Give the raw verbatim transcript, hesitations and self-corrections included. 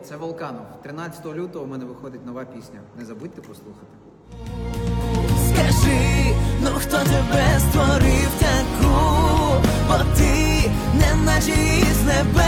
це Волканов. тринадцятого лютого у мене виходить нова пісня. Не забудьте послухати. Скажи, ну хто тебе створив таку, бо ти не наче із небес.